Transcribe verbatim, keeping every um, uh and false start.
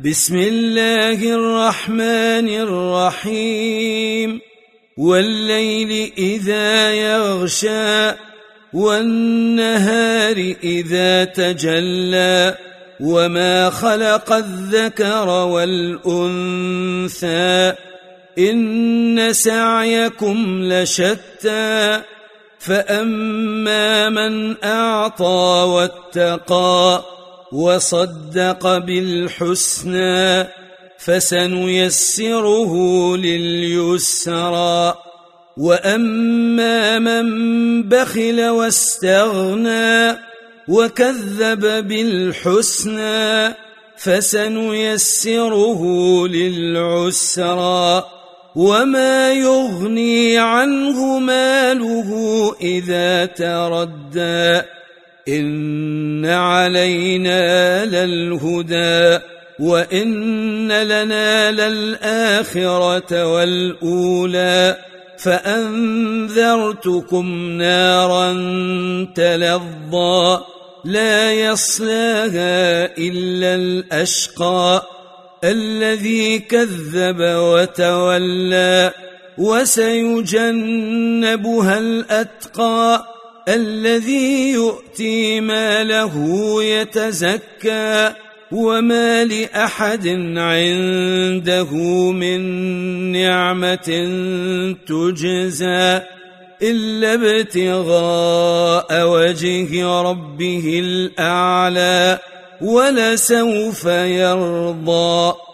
بسم الله الرحمن الرحيم والليل إذا يغشى والنهار إذا تجلى وما خلق الذكر والأنثى إن سعيكم لشتى فأما من أعطى واتقى وصدق بالحسنى فسنيسره لليسرى وأما من بخل واستغنى وكذب بالحسنى فسنيسره للعسرى وما يغني عنه ماله إذا تردى إن علينا للهدى وإن لنا للآخرة والأولى فأنذرتكم نارا تلظى لا يصلاها إلا الأشقى الذي كذب وتولى وسيجنبها الأتقى الذي يؤتي ماله يتزكى وما لأحد عنده من نعمة تجزى إلا ابتغاء وجه ربه الأعلى ولسوف يرضى.